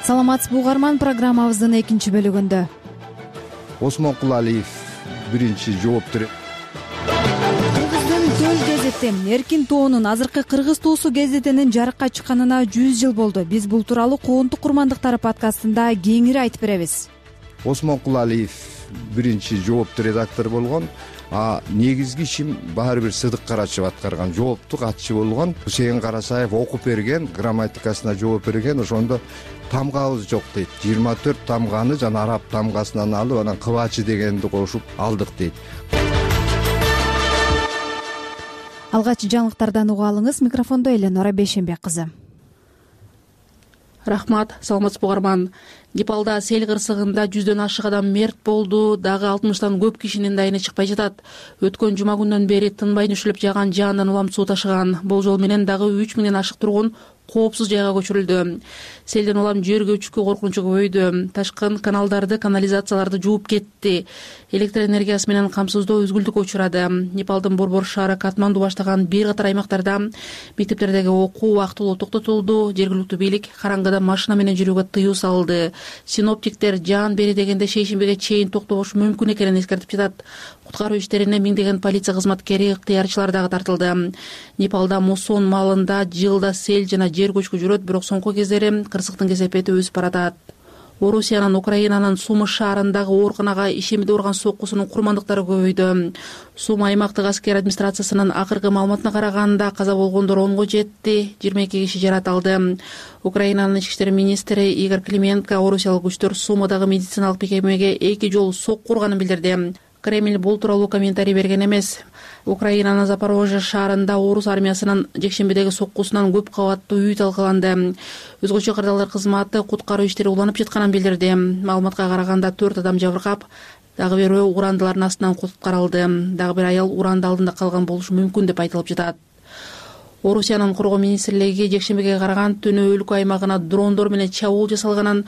Саламатсызбы угарман, программабыздын экинчи бөлүгүндө Осмон Кулалиев биринчи жооптор. Кыргыздын төл газети Эркин тоонун азыркы Кыргыз туусу газетинин жарыкка чыкканына 100 жыл болду. Биз бул тууралуу Коонтук курмандыктары подкастында кеңири айтып беребиз. Осмон Кулалиев биринчи жооптуу редактор болгон. Негизги ишим баары бир Сыдык Карачев аткарган, жоопту катчы болгон. Хусейин Карасаев окуп берген, грамматикасына жооп берген. Ошондо тамгабыз жок дейт. 24 тамганы жана араб тамгасынан алып, анан кыбачы дегенди кошуп алдык дейт. Алгач жаңылыктардан уга алыңыз. Микрофондо Эленора Бейшенбек кызы. Рахмат, саламатсызбы угарман. Непалда сел кырсыгында 100дөн ашык адам мерт болду, дагы 60тан көп кишинин дайыны чыкпай жатат. Өткөн жума күндөн бери тынбай нүшүлүп жааган жаандан улам суу ташыган. Болжол менен дагы 3000ден ашык тургун коопсуз жайга көчүрүлдү. Селден улам жер көчкү коркунучу көбөйдү. Ташкын каналдарды, канализацияларды жууп кетти. Электр энергиясы менен камсыздоо үзгүлтүккө учурады. Непалдын Борбор шаары Катманду баштаган бир катар аймактарда мектептердеги окуу убактылуу токтотулду. Жергиликтүү бийлик караңгыда машина менен жүрүүгө тыюу салды. Синоптиктер жаан бери дегенде шейшембиге чейин токтошу мүмкүн экенин эскертип жатат. Куткаруу иштерине миңдеген полиция кызматкери, ыктыярчылар дагы тартылды. Непалда мусон маалында жылда сел жана жер көчкү жүрөт, бирок соңку кездери кырсыктын кесепети өсүп баратат. Орусиянын Украинанын Сумы шаарындагы ооруканага ишемиде урган соккусунун курмандыктары көбөйдү. Сумы аймактык аскер администрациясынын акыркы маалыматына караганда каза болгондор 10го жетти, 22 киши жарат алды. Украинанын ички иштер министри Игорь Клименко орусиялык күчтөр Сумадагы медициналык мекемеге 2 жолу сокку урганын билдирди. Кремль бул тууралуу комментарий берген эмес. Украинанын Запорожье шаарында орус армиясынын жекшембидеги соккусунан көп кабаттуу үй талкаланды. Өзгөчө кырдаалдар кызматы куткаруу иштери уланып жатканын билдирди. Маалыматка караганда 4 адам жабыркап, дагы бирөө урандылардын астынан куткарылды. Дагы бир аял уранды алдында калган болушу мүмкүн деп айтылып жатат. Орусиянын коргоо министрлиги жекшембиге караган түнү өлкө аймагына дрондор менен чабуул жасалганын,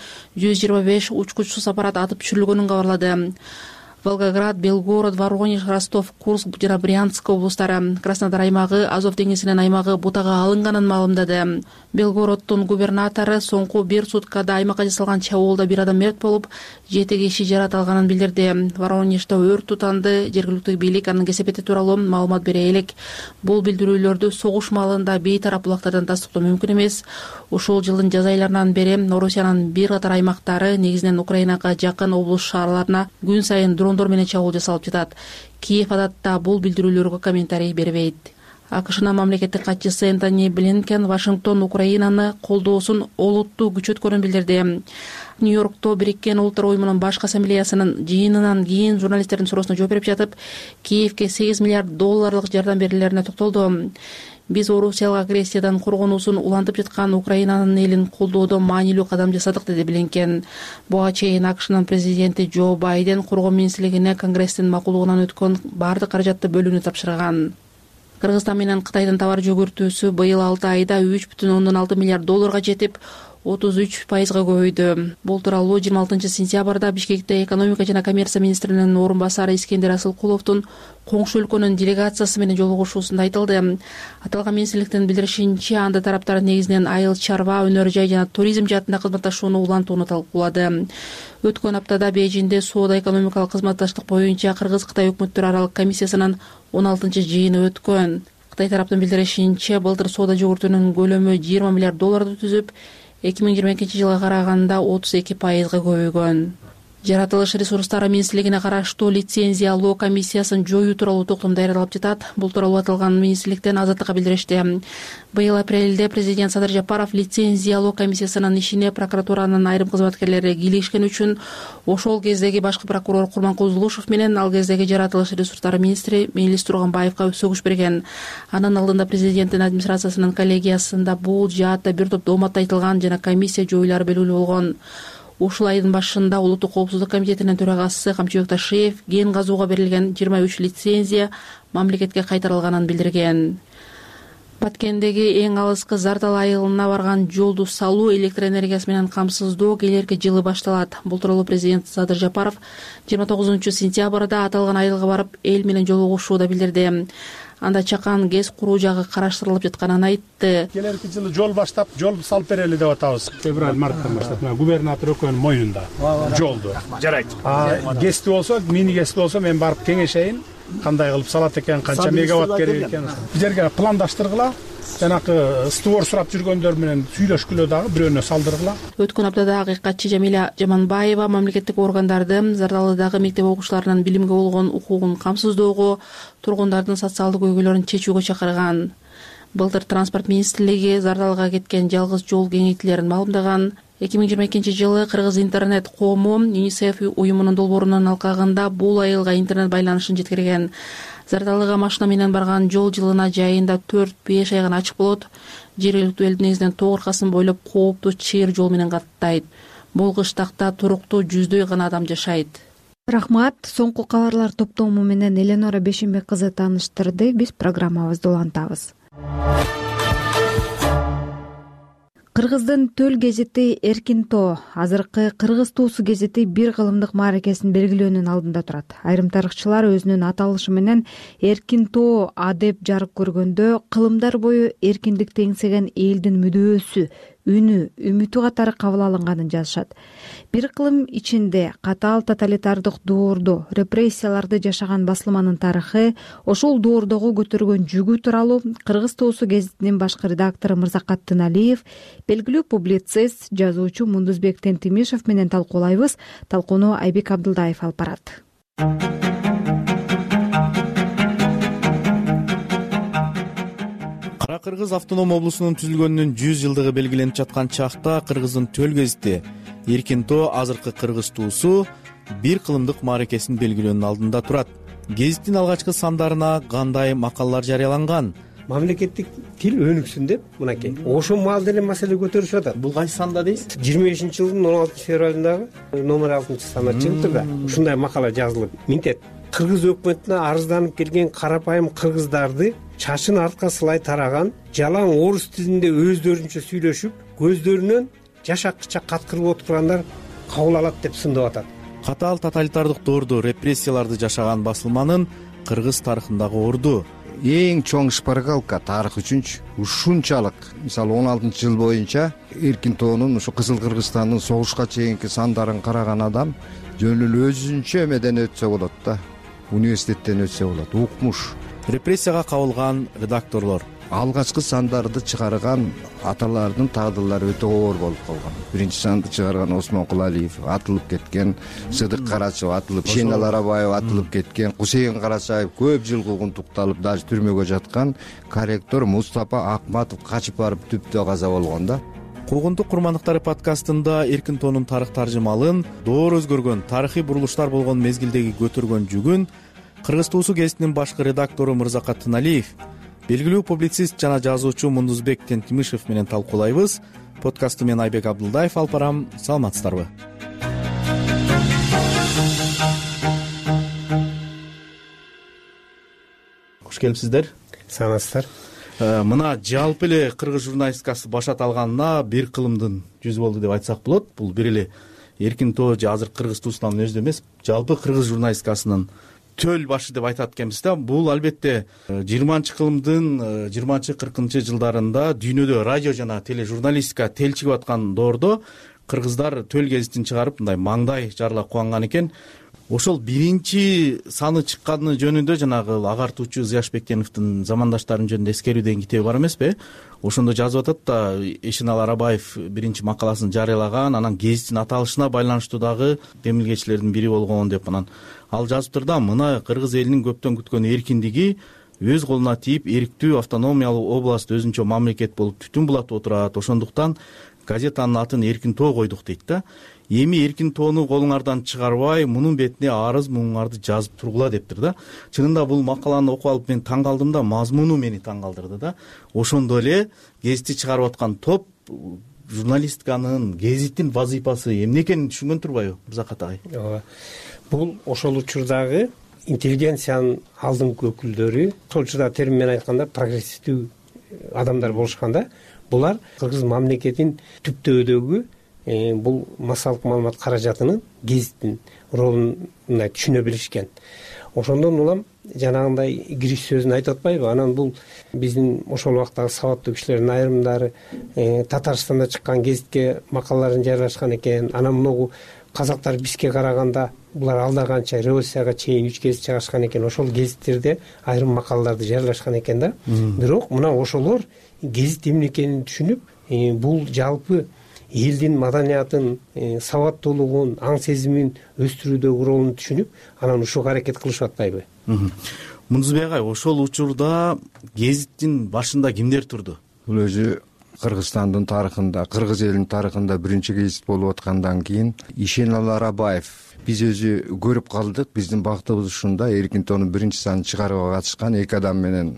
125 учкучсуз аппарат атып түшүрүлгөнүн кабарлады. Волгоград, Белгород, Воронеж, Ростов, Курск жана Брянск облустары, Краснодар аймагы, Азов деңизинин аймагы бутага алынганын маалымдады. Белгороддун губернатору соңку бир суткада аймакка жасалган чабуулда бир адам мерт болуп, 7 киши жарат алганын билдирди. Воронеждо өрт тутанды. Жергиликтүү бийлик анын кесепети тууралуу маалымат бере элек. Бул билдирүүлөрдү согуш маалында бейтарап булактардан тастыктоо мүмкүн эмес. Ушул жылдын жаз айларынан бери Орусиянын бир катар аймактары, негизинен Украинага жакын облус шаарларына күн сайын дрондор менен чабуул жасалып жатат. Киев адатта бул билдирүүлөргө комментарий бербейт. АКШнын мамлекеттик катчысы Энтони Блинкен Вашингтон Украинаны колдоосун олуттуу күчөткөнүн билдирди. Нью-Йоркто Бириккен Улуттар уюмунун башкы ассамблеясынын жыйынынан кийин журналисттердин суроосуна жооп берип жатып, Киевке $8 миллиард жардам берилерине токтолду. Биз Орусиялык агрессиядан коргонуусун улантып жаткан Украинанын элин колдоодо маанилүү кадам жасадык, деди Блинкен. Буга чейин АКШнын президенти Джо Байден коргоо министрлигине Конгресстин макулугунан өткөн баардык каражатты бөлүүнү тапшырган. Кыргызстан менен Кытайдын товар жөгөртүүсү быйыл 6 айда $3,6 миллиард жетип, 33%га көбөйдү. Бул тууралуу 26 сентябрда Бишкекте экономика жана коммерция министринин орун басары Искендер Асылкуловдун коңшу өлкөнүн делегациясы менен жолугушуусунда айтылды. Аталган министрликтин билдиришинче, анда тараптар негизинен айыл чарба, өнөр жай жана туризм жаатында кызматташууну улантууну талкуулады. Өткөн аптада Бейжиңде соода-экономикалык кызматташтык боюнча Кыргыз-Кытай өкмөттөр аралык комиссиясынын 16 жыйыны өткөн. Кытай тараптын билдиришинче, былтыр соода жогортуунун көлөмү $20 миллиард түзүп, 2022 жылга караганда 32%га көбөйгөн. Жаратылыш ресурстары министрлигине караштуу лицензия алуу комиссиясын жоюу тууралуу токтом даярдалып жатат. Бул тууралуу аталган министрликтен Азаттыкка билдиришти. Быйыл апрелде президент Садыр Жапаров лицензия алуу комиссиясынын ишине прокуратуранын айрым кызматкерлери кийлигишкен үчүн ошол кездеги башкы прокурор Курманкул Зулушев менен ал кездеги жаратылыш ресурстары министри Мелис Турганбаевга сөгүш берген. Анын алдында президенттин администрациясынын коллегиясында бул жаатта бир топ дооматта айтылган жана комиссия жоюлары белгилүү болгон. Ушул айдын башында Улуттук коопсуздук комитетинин төрагасы Камчыбек Ташиев ген казууга берилген 23 лицензия мамлекетке кайтарылганын билдирген. Баткендеги эң алыскы Зардал айылына барган жолду салуу, электр энергиясы менен камсыздоо келерки жылы башталат. Бул тууралуу президент Садыр Жапаров 29 сентябрда аталган айылга барып эл менен жолугушууда билдирди. анда чакан ГЭС куруу жагы караштырылып жатканын айтты. Келерки жылы жол баштап, жол салып берели деп атабыз. Февраль-марттан баштап. Губернатор өкөнүн мойнунда жолду. Жарайт. ГЭСти болсо, мини ГЭСти болсо мен барып кеңешейин. Кандай кылып салат экен, канча мегаватт керек экен. Бул жерге пландаштыргыла. Жанакы створ сурап жүргөндөр менен сүйлөшкүлө дагы бирөөнө салдыргыла. Өткөн аптада акыйкатчы Жамиля Жаманбаева мамлекеттик органдарды Зардалыдагы мектеп окуучуларынын билимге болгон укугун камсыздоого, тургундардын социалдык көйгөйлөрүн чечүүгө чакырган. Былтыр транспорт министрлиги Зардалыга кеткен жалгыз жол кеңейтүүлөрүн маалымдаган. 2022 жылы Кыргыз интернет коому ЮНИСЕФ уюмунун долбоорунун алкагында бул айылга интернет байланышын жеткирген. Зардалыга машина менен барган жол жылына жайында 4-5 ай гана ачык болот. Жергиликтүү эл негизинен тоо аркасын бойлоп кооптуу чыйыр жол менен каттайт. Бул кыштакта туруктуу жүздөй гана адам жашайт. Рахмат. Соңку кабарлар топтому менен Эленора Бешенбек кызы тааныштырды. Биз программабызды улантабыз. Кыргыздын төл гезити Эркин Тоо азыркы Кыргыз туусу гезити бир кылымдык мааракесин белгилөөнүн алдында турат. Айрым тарыхчылар өзүнүн аталышы менен Эркин Тоо А деп жарык көргөндө кылымдар бою эркиндикти эңсеген элдин мүдөөсү, үнү, үмүтү катары кабыл алынганын жазышат. Бир кылым ичинде катаал тоталитардык доордо репрессияларды жашаган басылманын тарыхы, ошол доордогу көтөргөн жүгү тууралуу Кыргыз туусу гезитинин башкы редактору Мырзакат Тыналиев, белгилүү публицист, жазуучу Мундузбек Тентимишев менен талкуулайбыз. Талкууну Айбек Абдылдаев алып барат. Кара Кыргыз автоном облусунун түзүлгөнүнүн 100 жылдыгы белгиленип жаткан чакта Кыргыздын төл гезити Эркин Тоо азыркы Кыргыз туусу бир кылымдык мааракесин белгилөөнүн алдында турат. Гезиттин алгачкы сандарына кандай макалалар жарыяланган? Мамлекеттик тил өнүксүн деп мынакей ошо маал деле маселе көтөрүшүп атат. Бул кайсы санда дейсиз? 25-жылдын 16 февралындагы номер 6-санда чыгыптыр да. Ушундай макала жазылып минтет. Кыргыз өкмөтүнө арызданып келген карапайым кыргыздарды чачын артка сылай тараган, жалаң орус тилинде өздөрүнчө сүйлөшүп, көздөрүнөн жаш акча каткырып отургандар кабыл алат деп сындап атат. Катаал тоталитардык доордо репрессияларды жашаган басылманын Кыргыз тарыхындагы орду эң чоң шпаргалка тарых үчүнчү. Ушунчалык, мисалы 16-жыл боюнча Эркин Тоонун ушу Кызыл Кыргызстандын согушка чейинки сандарын караган адам жөн эле өзүнчө эмеден өтсө болот да. Университеттен өтсө болот, укмуш. Репрессияга кабылган редакторлор алгачкы сандарды чыгарган аталардын тагдырлары өтө оор болуп калган. Биринчи санды чыгарган Осмон Кулалиев атылып кеткен, Сыдык Карачев атылып, Шенал Арабаев атылып кеткен, Кусейин Карачаев көп жыл куугунтукталып дагы түрмөгө жаткан, корректор Мустапа Акматов качып барып түптө каза болгон да. Куугунтук курмандыктары подкастында Эркин Тоонун тарых таржымалын, доор өзгөргөн тарыхый бурулуштар болгон мезгилдеги көтөргөн жүгүн Кыргыз туусу гезитинин башкы редактору Мырзакат Тыналиев, белгилүү публицист жана жазуучу Мундузбек Тентимишев менен талкуулайбыз. Подкастты мен Айбек Абдылдаев алып барам. Саламатсыздарбы? Кош келипсиздер. Саламатсыздар. Мына жалпы эле кыргыз журналистикасы башат алганына бир кылымдын жүзү болду деп айтсак болот. Бул бир эле Эркин Тоо же азыр Кыргыз туусунун өзү эмес, жалпы кыргыз журналистикасынын төл башы деп айтат экенбиз да. Бул албетте 20-кылымдын 20-40 жылдарында дүйнөдө радио жана тележурналистика телчигип аткан доордо кыргыздар төл гезитин чыгарып мындай маңдай жарыла кубанган экен. Ошол биринчи саны чыкканы жөнүндө жанагы агартуучу Зыяшбек Теновдун замандаштарын жөнүндө эскерүү деген китеби бар эмеспи? Ошондо жазып атат да, Эшенал Арабаев биринчи макаласын жарыялаган, анан гезиттин аталышына байланыштуу дагы демилгечилердин бири болгон деп анан ал жазыптыр да, мына кыргыз элинин көптөн күткөн эркиндиги өз колуна тийип, эрктүү автономиялуу област өзүнчө мамлекет болуп түтүн булатып отурат. Ошондуктан газетанын атын Эркин Тоо койдук дейт да. Эми Эркин Тоону колуңардан чыгарбай, мунун бетине арыз муңуңарды жазып тургула дептир да. Чынында бул макаланы окуп алып мен таң калдым да, мазмуну мени таң калдырды да. Ошондо эле гезитти чыгарып аткан топ журналистиканын, гезиттин вазыйпасы эмне экенин түшүнгөн турбайбы, Мырзакат агай? Ооба. Бул ошол учурдагы интеллигенциянын алдыңкы өкүлдөрү, ошол учурда термин менен айтканда прогрессивдүү адамдар болушкан да. Булар кыргыз мамлекетин түптөөдөгү бул массалык маалымат каражатынын гезиттин ролун мындай түшүнө билишкен. Ошондон улам жанагындай кириш сөзүн айтып атпайбы. Анан бул биздин ошол убактагы сабаттуу кишилердин айрымдары Татарстанда чыккан гезитке макалаларын жарыяшкан экен. Анан могу казактар бизге караганда булар алда канча революцияга чейин 3 гезит чыгарышкан экен. Ошол гезиттерде айрым макалаларды жарыяшкан экен да. Бирок мына ошолор гезит эмне экенин түшүнүп, бул жалпы элдин маданиятын, сабаттуулугун, аң сезимин өстүрүүдөгү ролун түшүнүп, анан ушуга аракет кылышып атпайбы? Мундузбек агай, ошол учурда гезиттин башында кимдер турду? Бул өзү Кыргызстандын тарыхында, кыргыз элинин тарыхында биринчи гезит болуп аткандан кийин Ишеналы Арабаев биз өзү көрүп калдык. Биздин бактыбыз ушунда Эркин тоонун биринчи санын чыгарууга катышкан 2 адам менен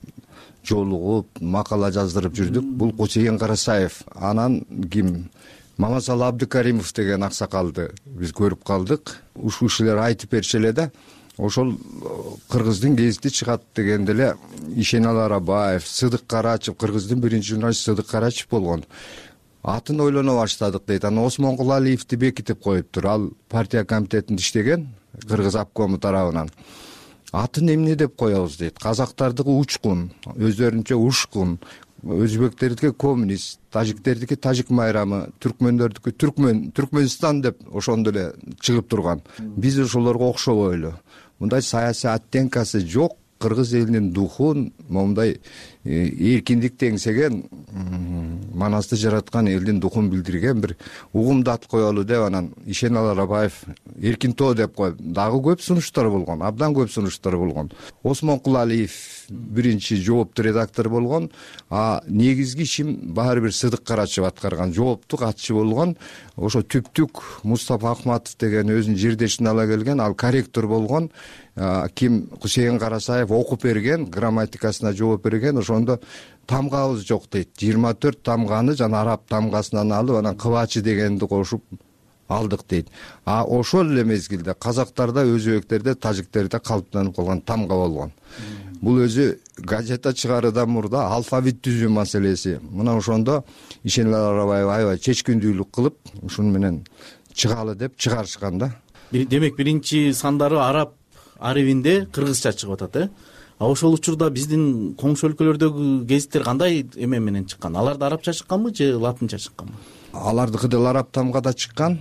жолугуп, макала жаздырып жүрдүк. Бул Кусейин Карасаев, анан ким Мамасалы Абдыкаримов деген аксакалды биз көрүп калдык. Ушул кишилер айтып бериши эле да, ошол кыргыздын гезити чыгат дегенде эле Ишеналы Арабаев, Сыдык Карачев, кыргыздын биринчи журналисти Сыдык Карачев болгон. Атын ойлоно баштадык дейт. Анан Осмон Кулалиевди бекитип коюптур. Ал партия комитетинде иштеген, кыргыз обкому тарабынан. Атын эмне деп коебуз дейт. Казактардыкы учкун, өздөрүнчө ушкун, өзбектердики коммунист, тажиктердики тажик майрамы, түркмөндөрдүкү Түркмөнстан деп ошондо эле чыгып турган. Биз ошолорго окшобойлу. Мындай саясий оттенкасы жок кыргыз элинин духун, момундай эркиндикти эңсеген, манасты жараткан элдин духун билдирген бир угумду ат коелу деп анан Ишеналы Арабаев Эркин тоо деп коюп, дагы көп сунуштар болгон, абдан көп сунуштар болгон. Осмон Кулалиев биринчи жооптуу редактор болгон, а негизги ишин баары бир Сыдык Карачев аткарган, жооптуу катчы болгон. Ошо түптүк Мустафа Ахматов деген өзүнүн жердешин ала келген, ал корректор болгон. Ким Кусейин Карасаев окуп берген, грамматикасына жооп берген. Ошондо тамгабыз жок дейт. 24 тамганы жана араб тамгасынан алып, анан кыбачы дегенди кошуп алдык дейт. А ошол эле мезгилде казактарда, өзбектерде, тажиктерде калыптанып калган тамга болгон. Бул өзү газета чыгаруудан мурда алфавит түзүү маселеси. Мына ошондо Ишеналы Арабаев аябай чечкиндүүлүк кылып, ушуну менен чыгалы деп чыгарышкан да. Демек биринчи сандары араб арабинде кыргызча чыгып атат, А ошол учурда биздин коңшу өлкөлөрдөгү гезиттер кандай эме менен чыккан? Алар да арабча чыкканбы же латынча чыкканбы? Алардыкы да араб тамгада чыккан,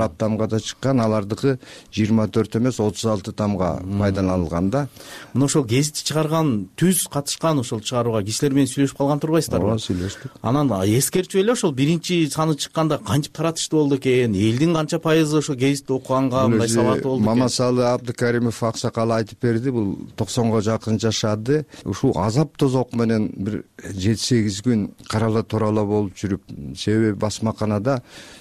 алардыкы 24 эмес 36 тамга пайдаланылган да. Мына ошол гезитти чыгарган, түз катышкан ошол чыгарууга кишилер менен сүйлөшүп калган турбайсыздарбы? Ооба, сүйлөштүк. Анан эскертип эле ошол биринчи саны чыкканда кантип таратышты болду экен? Элдин канча пайызы ошол гезитти окуганга мындай сабаты болду экен? Мамасалы Абдыкаримов аксакал айтып берди, бул 90га жакын жашады. Ушул азап тозок менен бир 7-8 күн карала турала болуп жүрүп, себеби басмаканада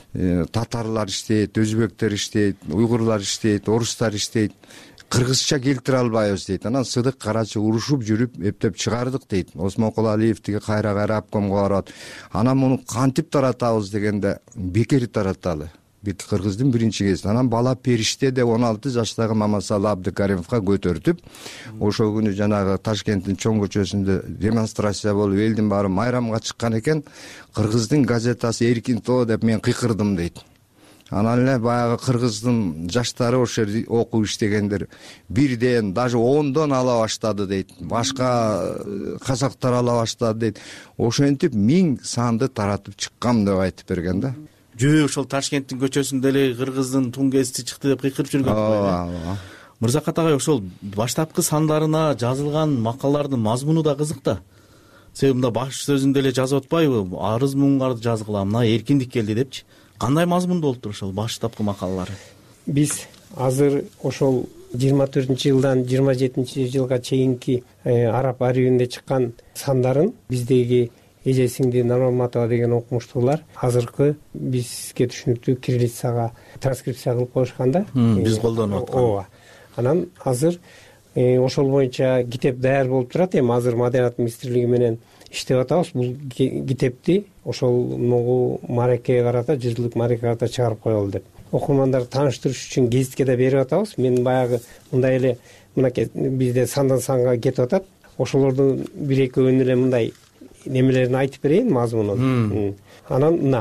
татарлар иштейт, өзбектер иштейт, уйгурлар иштейт, орустар иштейт. Кыргызча келтире албайбыз дейт. Анан Сыдык Карачы урушуп жүрүп эптеп чыгардык дейт. Осмон Кулалиевдиги кайра обкомго барат. Анан муну кантип таратабыз дегенде бекер тараталы. Кыргыздын биринчи гезити. Анан бала периште деп 16 жаштагы Мамасалы Абдыкаримовго көтөртүп, ошол күнү жанагы Ташкенттин чоң көчөсүндө демонстрация болуп, элдин баары майрамга чыккан экен. Кыргыздын газетасы Эркин тоо деп мен кыйкырдым дейт. Анан эле баягы кыргыздын жаштары ошол жерде окуп иштегендер бирден, даже 10дон ала баштады дейт. Башка казактар ала баштады дейт. Ошентип 1000 санды таратып чыккам деп айтып берген да. Жөө ошол Ташкенттин көчөсүндө эле кыргыздын тун гезити чыкты деп кыйкырып жүргөн. Ооба. Мырзакат агай, ошол баштапкы сандарына жазылган макалалардын мазмуну да кызык да. Себеби мында баш сөзүндө эле жазып атпайбы? Арыз муңгарды жазгыла, мына эркиндик келди депчи. Кандай мазмунда болуптур ошол баштапкы макалалары? Биз азыр ошол 24-жылдан 27-жылга чейинки араб архивинде чыккан сандарын биздеги Эже Сиңди Нурматова деген окумуштуулар азыркы бизге түшүнүктүү кириллицага транскрипция кылып коюшкан да. Биз колдонуп аткан. Ооба. Анан азыр ошол боюнча китеп даяр болуп турат. Эми азыр Маданият министрлиги менен иштеп атабыз. Бул китепти ошол могу маарекеге карата, 100 жылдык маарекеге карата чыгарып коелу деп. Окурмандарды тааныштырыш үчүн гезитке да берип атабыз. Мен баягы мындай эле мынакей бизде сандан санга кетип атат. Ошолордун бир экөөнүн эле мындай немелерин айтып берейин, мазмунун. Анан мына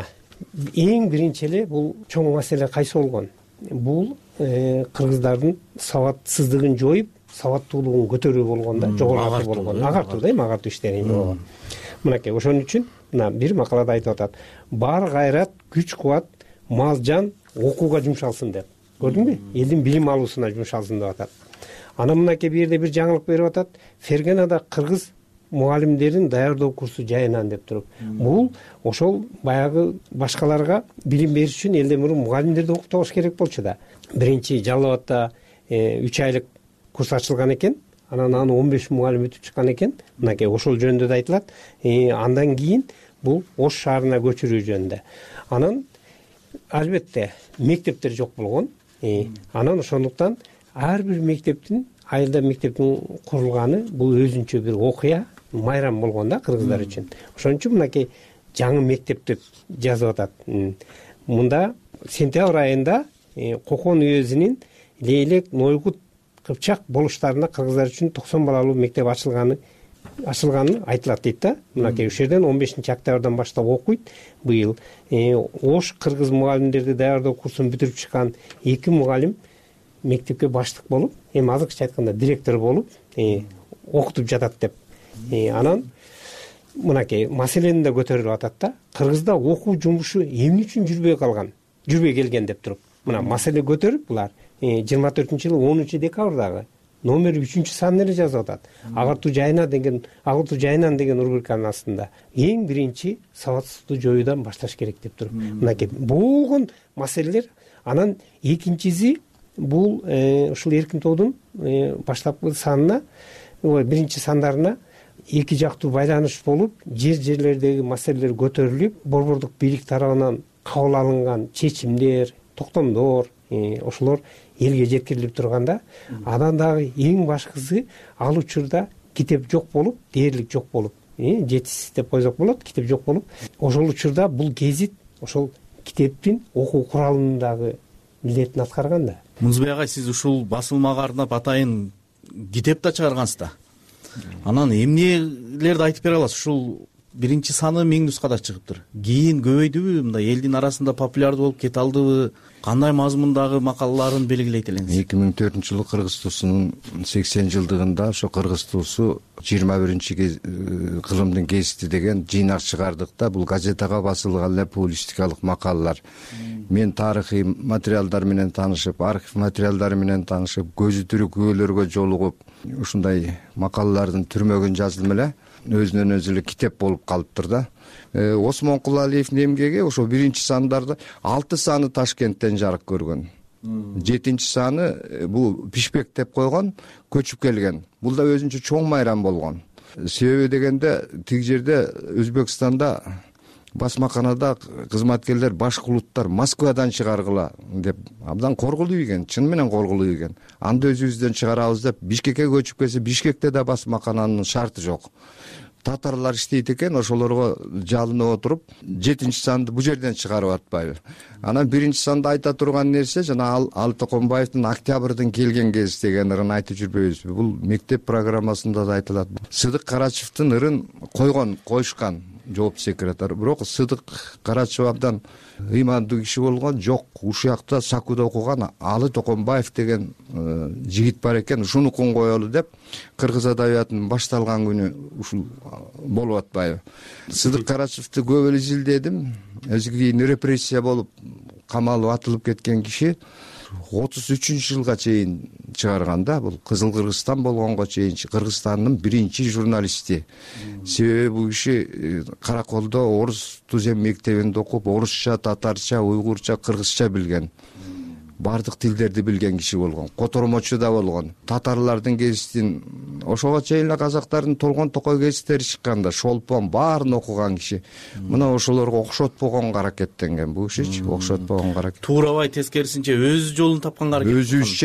эң биринчи эле бул чоң маселе кайсы болгон? Бул кыргыздардын сабатсыздыгын жоюп, сабаттуулугун көтөрүү болгон да, жогорулатуу болгон, агартуу да, эми агартуу иштери болгон. Мынакей ошон үчүн мына бир макалада айтып атат: бар кайрат, күч кубат, мал жан окууга жумшалсын деп. Көрдүңбү? Элдин билим алуусуна жумшалсын деп атат. Анан мынакей бул жерде бир жаңылык берип атат: Ферганада кыргыз мугалимдерин даярдоо курсу жайынан деп туруп. Бул ошол баягы башкаларга билим бериш үчүн элден мурун мугалимдерди окутобош керек болчу да. Биринчи Жалал Абадта 3 айлык курс ачылган экен. Анан аны 15 мугалим өтүп чыккан экен. Мынакей ошол жөнүндө да айтылат. Андан кийин бул Ош шаарына көчүрүү жөнүндө. Анан албетте мектептер жок болгон. Анан ошондуктан ар бир мектептин, айылда мектептин курулганы бул өзүнчө бир окуя, майрам болгон да кыргыздар үчүн. Ошон үчүн мынакей жаңы мектеп деп жазып атат. Мында сентябрь айында Кокон уездинин Лейлек, Нойгут, Кыпчак болуштарына кыргыздар үчүн 90 балалуу мектеп ачылганы айтылат дейт да. Мынакей ушул жерден 15 октябрдан баштап окуйт. Быйыл Ош кыргыз мугалимдерди даярдоо курсун бүтүрүп чыккан 2 мугалим мектепке баштык болуп, эми азыркыча айтканда директор болуп окутуп жатат деп. Анан мынакей маселени да көтөрүлүп атат да. Кыргызда окуу жумушу эмне үчүн жүрбөй келген деп туруп. Мына маселе көтөрүп булар 24-жылы 10 декабрдагы номер 3-санын эле жазып атат. Агартуу жайынан деген рубриканын астында эң биринчи сабатсыздыкту жоюудан башташ керек деп туруп. Мынакей болгон маселелер. Анан экинчиси бул ушул Эркин тоодун баштапкы санына, биринчи сандарына эки жактуу байланыш болуп, жерлердеги маселелер көтөрүлүп, борбордук бийлик тарабынан кабыл алынган чечимдер, токтомдор, ошолор элге жеткирилип турганда, анан дагы эң башкысы ал учурда китеп жок болуп, дээрлик жок болуп, жетишсиз деп койсок болот, китеп жок болуп, ошол учурда бул гезит ошол китептин окуу куралынын дагы милдетин аткарган да. Мунузбек агай, сиз ушул басылмага арнап атайын китеп да чыгаргансыз да. Анан эмнелерди айтып бере аласыз? Ушул биринчи саны 1000 нускада чыгыптыр. Кийин көбөйдүбү, мындай элдин арасында популярдуу болуп кете алдыбы? Кандай мазмундагы макалаларын белгилейт элеңиз? 2004-жылы Кыргыз туусунун 80 жылдыгында ошо Кыргыз туусу 21 кылымдын гезити деген жыйнак чыгардык да. Бул газетага басылган эле публистикалык макалалар. Мен тарыхый материалдар менен таанышып, архив материалдары менен таанышып, көзү тирүү күбөлөргө жолугуп, ушундай макалалардын түрмөгүн жаздым эле. Өзүнөн өзү эле китеп болуп калыптыр да. Осмон Кулалиевдин эмгеги ошо биринчи сандарды 6 саны Ташкенттен жарык көргөн. 7-чи саны бул Пишпек деп койгон, көчүп келген. Бул да өзүнчө чоң майрам болгон. Себеби дегенде тиги жерде Өзбекстанда басмаканада кызматкерлер, башкулуттар Москвадан чыгаргыла деп абдан коргулуу ийген, чын менен коргулуу ийген. Анда өзүбүздөн чыгарабыз деп Бишкекке көчүп келсе, Бишкекте да басмакананын шарты жок. Татарлар иштейт экен, ошолорго жалынып отуруп, 7-чи санды бу жерден чыгарып атпайбы. Анан 1-чи санда айта турган нерсе жана Алы Токонбаевдин Октябрдын келген кез деген ырын айтып жүрбөйбүзбү? Бул мектеп программасында да айтылат. Сыдык Карачевдин ырын коюшкан жоопту секретарь. Бирок Сыдык Карачев абдан ыймандуу киши болгон, жок, ушул жакта Сакуда окуган Алы Токонбаев деген жигит бар экен, ушунукун коелу деп кыргыз адабиятынын башталган күнү ушул болуп атпайбы. Сыдык Карачевди көп эле изилдедим. Өзү кийин репрессия болуп камалып атылып кеткен киши 33-жылга чейин чыгарган да. Бул Кызыл Кыргызстан болгонго чейин Кыргызстандын биринчи журналисти. Себеби бул киши Караколдо орус тузем мектебинде окуп, орусча, татарча, уйгурча, кыргызча билген. Бардык тилдерди билген киши болгон. Котормочу да болгон. Татарлардын гезитин, ошого чейин эле казактардын Толгон Токой гезиттери чыкканда, Шолпон баарын окуган киши. Мына ошолорго окшотпогонго аракеттенген бул кишичи, окшотпогонго аракет. Туурабай тескерисинче өз жолун тапканга аракет.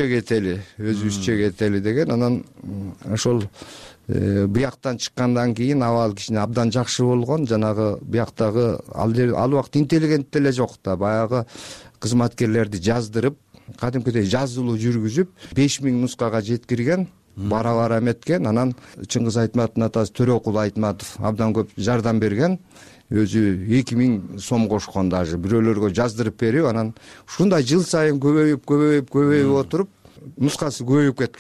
Өзүбүзчө кетели деген. Анан ошол бияктан чыккандан кийин абал кичине абдан жакшы болгон. Жанагы бияктагы ал убакыт интеллигент деле жок да, баягы кызматкерлерди жаздырып, кадимкидей жазылуу жүргүзүп, 5000 нускага жеткирген, бара эметкен. Анан Чыңгыз Айтматовдун атасы Төрөкул Айтматов абдан көп жардам берген. Өзү 2000 сом кошкон, даже бирөөлөргө жаздырып берип, анан ушундай жыл сайын көбөйүп отуруп, нускасы көбөйүп кеткен да.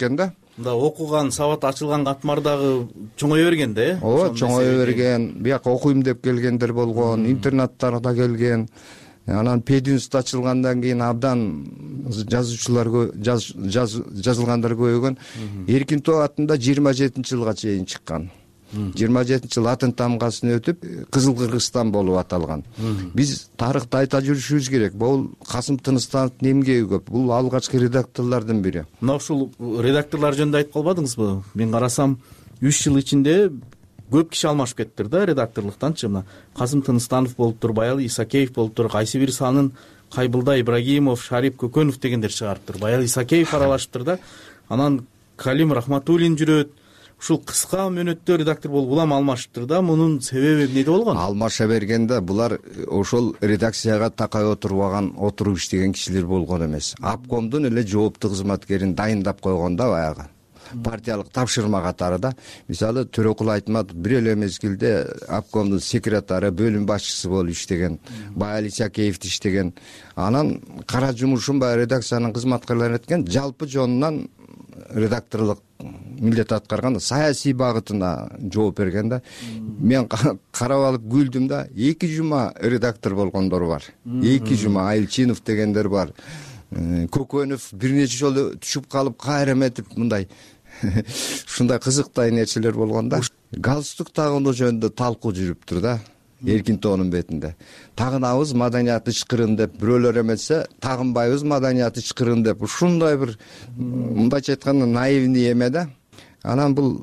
мындай окуган, сабат ачылган катмар дагы чоңое берген да, ооба, чоңое берген. Бияка окуйм деп келгендер болгон, интернаттарда келген. Анан пединст ачылгандан кийин абдан жазуучулар жазылгандар көбөйгөн. Эркинтоо атында 27-жылга чейин чыккан. 27-жыл атын тамгасын өтүп, Кызыл Кыргызстан болуп аталган. Биз тарыхты айта жүрүшүбүз керек. Бул Касым Тыныстановдун эмгеги көп. Бул алгачкы редакторлордун бири. Мына ушул редакторлор жөнүндө айтып калбадыңызбы? Мен карасам 3 жыл ичинде көп киши алмашып кеттир да редакторлуктанчы. Мына Касым Тыныстанов болуптур, Баялы Исакеев болуптур, кайсы бир санын Кайбылда Ибрагимов, Шарип Көкөнов дегендер чыгарыптыр. Баялы Исакеев аралашыптыр да. Анан Калим Рахматуллин жүрөт. Ушул кыска мөөнөттө редактор болуп улам алмашыптыр да. Мунун себеби эмнеде болгон? Алмаша бергенде булар ошол редакцияга такай отурбаган, отуруп иштеген кишилер болгон эмес. Обкомдун эле жооптуу кызматкерин дайындап койгон да баягы. Партиялык тапшырма катары да. Мисалы Төрөкул Айтматов бир эле мезгилде обкомдун секретары, бөлүм башчысы болуп иштеген, Баялы Исакеев иштеген. Анан кара жумушун баягы редакциянын кызматкерлери эткен, жалпы жонунан редакторлук милдет аткарган, саясий багытына жооп берген да. Мен карап алып күлдүм да. 2 жума редактор болгондор бар. 2 жума Айылчинов дегендер бар. Көкөнов бир нече жолу түшүп калып, кайра эметип мындай ушундай кызыктай нерселер болгон да. Галстук тагынуу жөнүндө талкуу жүрүптүр да. Эркинтоонун бетинде. Тагынабыз маданият ычкырын деп, бирөөлөр эметсе, тагынбайбыз маданият ычкырын деп. Ушундай бир мындайча айтканда наивный эме да. Анан бул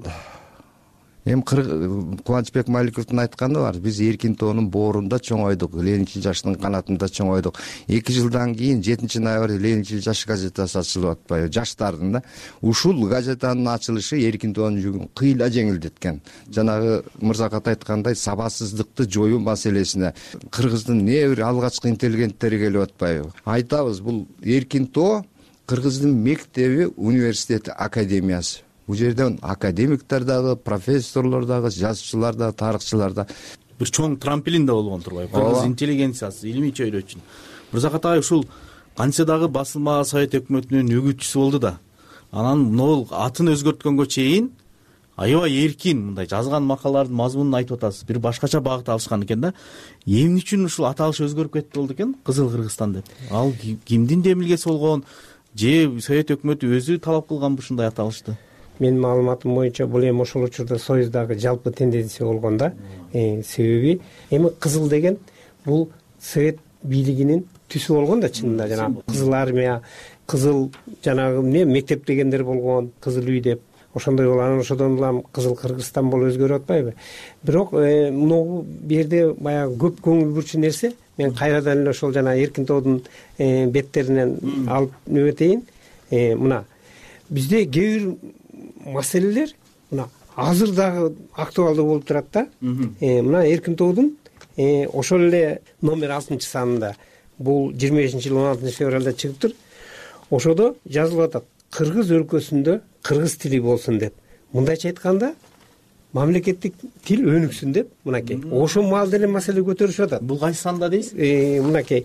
Кубанычбек Маликовдун айтканы бар. Биз Эркинтоонун боорунда чоңойдук, Ленинчил жаштын канатында чоңойдук. 2 жылдан кийин 7-ноябрь Ленинчил жаш газетасы ачылып атпайбы, жаштардын да. Ушул газетанын ачылышы Эркинтоонун жүгүн кыйла жеңилдеткен. Жанагы Мырзакат айткандай сабатсыздыкты жоюу маселесине Кыргыздын не бир алгачкы интеллигенттери келип атпайбы. Айтабыз, бул Эркинтоо Кыргыздын мектеби, университети, академиясы. Бул жерден академиктер дагы, профессорлор дагы, жазуучулар дагы, тарыхчылар да. Бир чоң трамплин да болгон турбайбы? Кыргыз интеллигенциясы, илимий чөйрө үчүн. Мырзакат агай ушул канча дагы басылма Совет өкмөтүнүн үгүтчүсү болду да. Анан могул атын өзгөрткөнгө чейин аябай эркин мындай жазган макалалардын мазмунун айтып атасыз. Бир башкача багыт алышкан экен да. Эмне үчүн ушул аталыш өзгөрүп кетти болду экен? Кызыл Кыргызстан деп. Ал кимдин демилгеси болгон? Же Совет өкмөтү өзү талап кылганбы ушундай аталышты? Менин маалыматым боюнча бул эми ошол учурда Союздагы жалпы тенденция болгон да. Себеби эми кызыл деген бул Совет бийлигинин түсү болгон да чынында. Жана кызыл армия, кызыл жанагы эмне мектеп дегендер болгон, кызыл үй деп. Ошондой болуп анан ошодон улам Кызыл Кыргызстан болуп өзгөрүп атпайбы? Бирок могу бу жерде баягы көп көңүл бурчу нерсе, мен кайрадан эле ошол жана Эркинтоодун беттеринен алып нөбөтейин. Мына бизде кээ бир маселелер мына азыр дагы актуалдуу болуп турат да. Мына Эркинтоодун ошол эле номер 6-санында бул 25-жыл 16-февралда чыгыптыр. Ошодо жазылып атат: Кыргыз өлкөсүндө кыргыз тили болсун деп. Мындайча айтканда, мамлекеттик тил өнүксүн деп, мынакей. Ошол маалда эле маселе көтөрүшүп атат. Бул кайсы санда дейсиз? Мынакей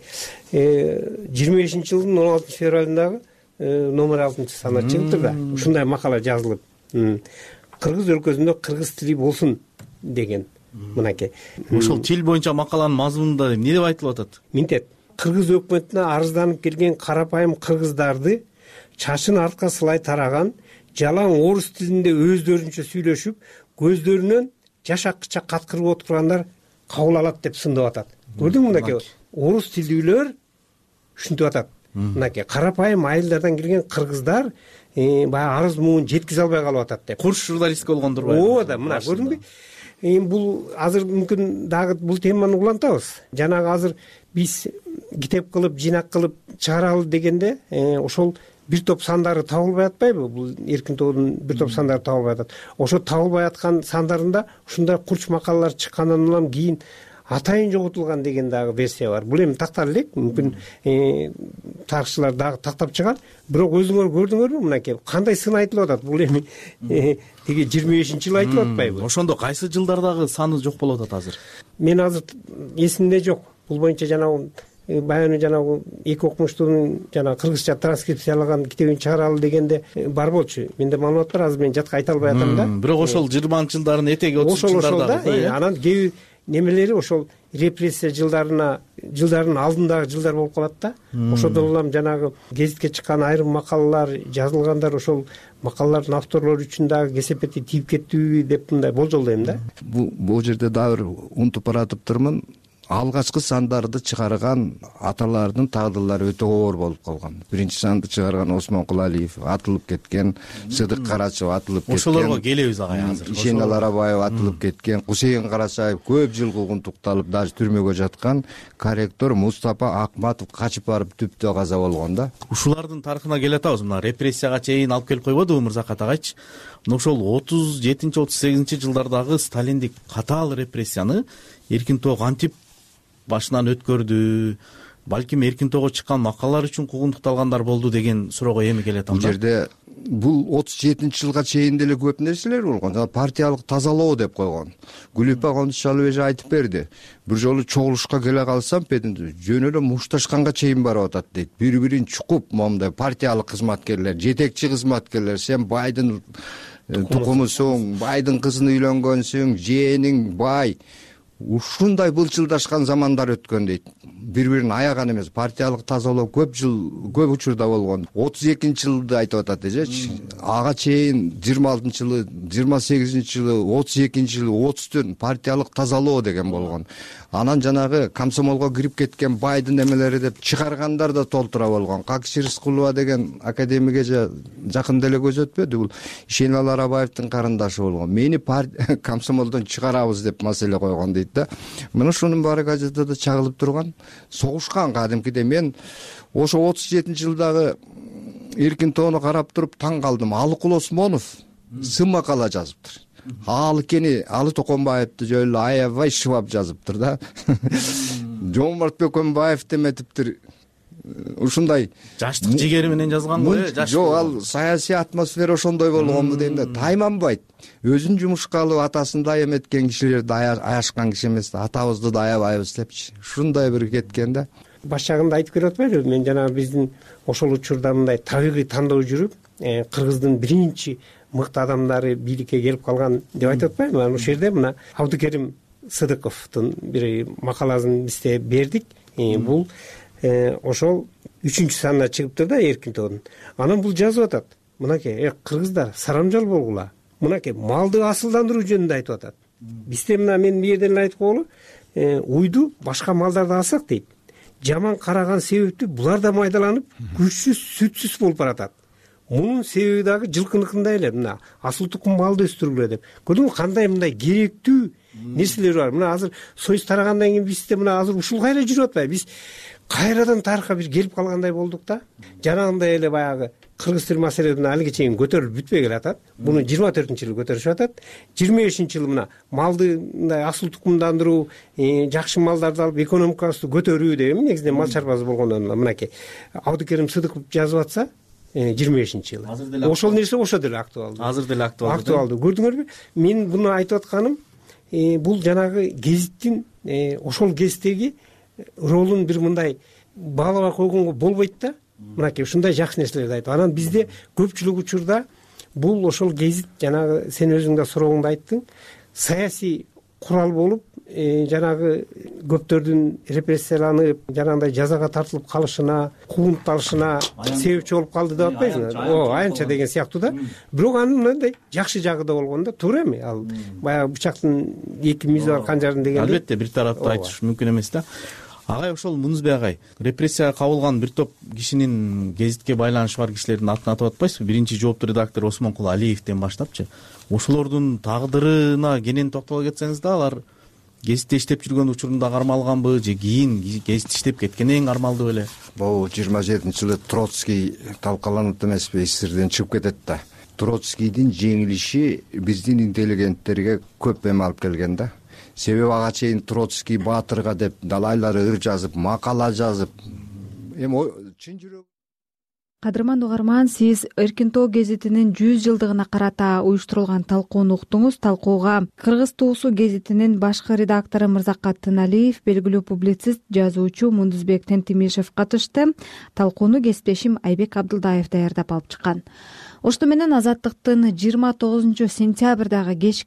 25-жылдын 16-февралындагы номер 6-санда чыгыптыр да. Ушундай макала жазылып, кыргыз өлкөсүндө кыргыз тили болсун деген. Мынакей. Ошол тил боюнча макаланын мазмунунда эмне деп айтылып атат? Минтет. Кыргыз өкмөтүнө арызданып келген карапайым кыргыздарды чачын артка сылай тараган, жалаң орус тилинде өздөрүнчө сүйлөшүп, көздөрүнөн жаш акча каткырып отургандар кабыл алат деп сындап атат. Көрдүңбү мынакей? Орус тилдүүлөр ушинтип атат. Мынакей карапайым айылдардан келген кыргыздар баягы арыз муун жеткизе албай калып атат деп. Курс журналистика болгон турбайбы? Ооба да, мына көрдүңбү? Бул азыр мүмкүн дагы бул теманы улантабыз. Жанагы азыр биз китеп кылып, жинак кылып чыгаралы дегенде ошол бир топ сандары табылбай атпайбы? Бул Эркинтоодун бир топ сандары табылбай атат. Ошо табылбай аткан сандарында ушундай курч макалалар чыккандан улам кийин атайын жоготулган деген дагы версия бар. Бул эми тактала элек, мүмкүн тарыхчылар дагы тактап чыгар. Бирок өзүңөр көрдүңөрбү мынакей кандай сын айтылып атат? Бул эми тиги 25-жыл айтылып атпайбы? Ошондо кайсы жылдардагы саны жок болуп атат азыр? Мен азыр эсимде жок. Бул боюнча жанагы баягы жанагы эки окумуштуунун жанагы кыргызча транскрипциялаган китебин чыгаралы дегенде бар болчу. Менде маалымат бар, азыр мен жатка айта албай атам да. Бирок ошол 20-нчы жылдардын этеги 30-нчы жылдардагы. Анан кээ бир немелери ошол репрессия жылдардын алдындагы жылдар болуп калат да. Ошодон улам жанагы гезитке чыккан айрым макалалар жазылгандар, ошол макалалардын авторлору үчүн дагы кесепети тийип кеттиби деп мындай болжолдойм да. Бул жерде дагы бир унутуп баратыптырмын. Алгачкы сандарды чыгарган аталардын тагдырлары өтө оор болуп калган. Биринчи санды чыгарган Осмон Кулалиев атылып кеткен, Сыдык Карачев атылып кеткен. Ошолорго келебиз агай азыр. Ишенал Арабаев атылып кеткен, Кусейин Карачаев көп жыл куугунтукталып, даже түрмөгө жаткан, корректор Мустапа Акматов качып барып түптө каза болгон да. Ушулардын тарыхына келе атабыз. Мына репрессияга чейин алып келип койбодубу Мырзакат агайчы? Ошол 37-38 жылдардагы сталиндик катаал репрессияны Эркин-Тоо кантип башынан өткөрдү? Балким Эркин-Тоого чыккан макалалар үчүн куугунтукталгандар болду деген суроого эми келетам да. Бул жерде бул 37-жылга чейин деле көп нерселер болгон. Партиялык тазалоо деп койгон. Гүлүпа Кондушалуу эже айтып берди. Бир жолу чогулушка келе калсам, жөн эле мушташканга чейин барып атат дейт. Бири-бирин чукуп, момундай партиялык кызматкерлер, жетекчи кызматкерлер, сен байдын тукумусуң, байдын кызын үйлөнгөнсүң, жээниң бай. Ушундай былчылдашкан замандар өткөн дейт. Бири-бирин аяган эмес, партиялык тазалоо көп учурда болгон. 32-жылды айтып атат эжечи. Ага чейин 26-жылы, 28-жылы, 32-жылы, 30-төн партиялык тазалоо деген болгон. Анан жанагы комсомолго кирип кеткен байдын эмелери деп чыгаргандар да толтура болгон. Какши Рыскулова деген академик эже жакын деле көз өтпөдү. Бул Ишенал Арабаевдин карындашы болгон. Мени комсомолдон чыгарабыз деп маселе койгон дейт да. Мына ушунун баары газетада чагылып турган. Согушкан кадимкиде. Мен ошо 37-жылдагы Эркин-Тоону карап туруп таң калдым. Алыкул Осмонов сын макала жазыптыр. Алы Токонбаевди жөн эле аябай шыбап жазыптыр да. Жомарт Бөкөнбаев деметиптир. Ушундай жаштык жигери менен жазган го, жок, ал саясий атмосфера ошондой болгонбу дейм да. Тайманбайт. Өзүн жумушка алып атасын да эметкен кишилерди аяшкан киши эмес да. Атабызды да аябайбыз депчи. Ушундай бир кеткен да. Баш жагында айтып берип атпайбы? Мен жанагы биздин ошол учурда мындай табигый тандоо жүрүп, Кыргыздын биринчи мыкты адамдары бийликке келип калган деп айтып атпайбы? Ошол жерде мына Абдыкерим Сыдыковдун бир макаласын бизде бердик. Бул ошол 3-чү санына чыгыптыр да Эркин-Тоонун. Анан бул жазып атат. Мынакей, кыргыздар сарамжал болгула. Мынакей малды асылдандыруу жөнүндө айтып атат. Бизде мына мен бу жерден айтып коелу, уйду башка малдарды алсак дейт. Жаман караган себептүү булар да майдаланып, күчсүз, сүтсүз болуп баратат. Мунун себеби дагы жылкыныкындай эле, мына асыл тукум малды өстүргүлө деп. Көрдүңбү кандай мындай керектүү нерселер бар. Мына азыр союз тарагандан кийин бизде мына азыр ушул кайра жүрүп атпайбы? Биз кайрадан тарыхка бир келип калгандай болдук да. Жанагындай эле баягы кыргыз тил маселеси алиге чейин көтөрүлүп бүтпөй келатат. Буну 24-жылы көтөрүшүп атат. 25-жылы мына малды мындай асыл тукумдандыруу, жакшы малдарды алып экономикабызды көтөрүү деген негизинен мал чарбасы болгондон мынакей Абдыкерим Сыдыков жазып атса 25-жылы. Ошол нерсе ошо деле актуалдуу. Азыр деле актуалдуу. Көрдүңөрбү? Мен буну айтып атканым бул жанагы гезиттин ошол кездеги ролун бир мындай баалабай койгонго болбойт да. Мынакей ушундай жакшы нерселерди айтып. Анан бизде көпчүлүк учурда бул ошол гезит жанагы сен өзүң да сурооңдо айттың, саясий курал болуп, жанагы көптөрдүн репрессияланып, жанагындай жазага тартылып калышына, куугунталышына себепчи болуп калды деп атпайсыңбы? Аянча деген сыяктуу да. Бирок анын мындай жакшы жагы да болгон да, туура эми? Ал баягы бычактын эки мизи бар канжардын деген. Албетте, бир тараптуу айтыш мүмкүн эмес да. Агай ошол Мунузбек агай, репрессияга кабылган бир топ кишинин гезитке байланышы бар кишилердин атын атап атпайсызбы? Биринчи жооптуу редактор Осмон Кулалиевден баштапчы. Ошолордун тагдырына кенен токтоло кетсеңиз да, алар гезитте иштеп жүргөн учурунда кармалганбы же кийин гезитте иштеп кеткенден кармалды беле? Бул 27-жылы Троцкий талкаланып эмеспи, эсирден чыгып кетет да. Троцкийдин жеңилиши биздин интеллигенттерге көп эме алып келген да. Себеби ага чейин Троцкий баатырга деп далайлар ыр жазып, макала жазып, эми чын жүрөк Кадырман угарман, сиз Эркин тоо гезитинин 100 жылдыгына карата уюштурулган талкууну уктуңуз. Талкууга Кыргыз туусу гезитинин башкы редактору Мырзакат Тыналиев, белгилүү публицист, жазуучу Мундузбек Тентимишев катышты. Талкууну кесиптешим Айбек Абдылдаев даярдап алып чыккан. Ошто менен Азаттыктын 29 сентябрдагы кечки